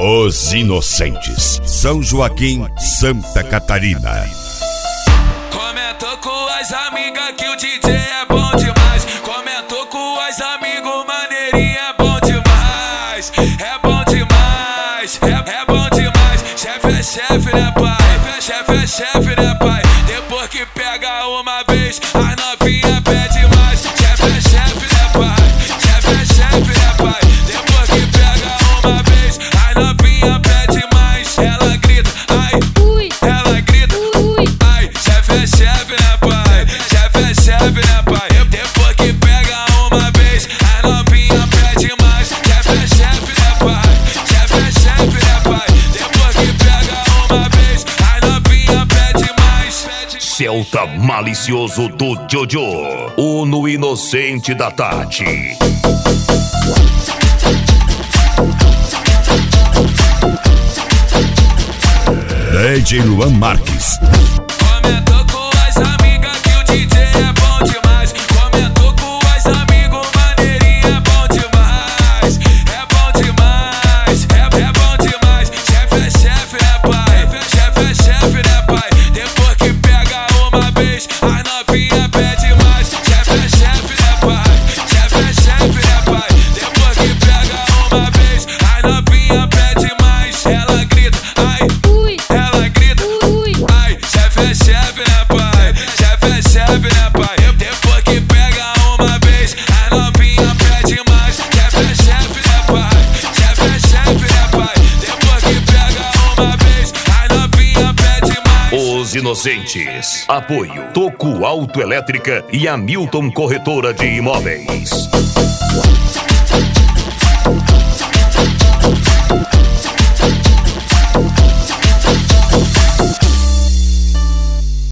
Os Inocentes, São Joaquim, Santa Catarina. Comentou com as amigas que o DJ é bom demais. Comentou com as amigos, maneirinha é bom demais. É bom demais, é bom demais. Chefe é chefe, né pai? Chefe é chefe, né pai? Depois que pega uma vez, a novinha pede mais. Chefe é chefe, né pai? Chefe é chefe, né pai? Depois que pega uma vez, a novinha pede mais. Ela grita, ai, ui. Ela grita, ui. Ai, chefe é chefe, né pai? Chefe é chefe, né pai? Depois que pega uma vez, a novinha pede mais. Chefe é chefe, né pai? Chefe é chefe, né pai? Depois que pega uma vez, a novinha pede mais. Celta malicioso do Jojo, o no inocente da Tati. DJ Luan Marques. Comentou com as amigas que o DJ é bom demais. Comentou com as amigos, maneirinha é bom demais. É bom demais, é bom demais. Chefe é chefe, né pai? Chefe é chefe, né pai? Depois que pega uma vez, a novinha pede mais. Chefe é chefe, né pai? Chefe é chefe, né pai? Depois que pega uma vez, a novinha pede mais. Ela grita, ai, ui. Ela grita, ui. Ai, chefe é chefe, né pai? Chefe é chefe, né pai? Depois que pega uma vez, a novinha pede mais. Chefe é chefe, né pai? Chefe é chefe, né pai? Depois que pega uma vez, a novinha pede mais. Os Inocentes. Apoio Toco Autoelétrica e Hamilton Corretora de Imóveis.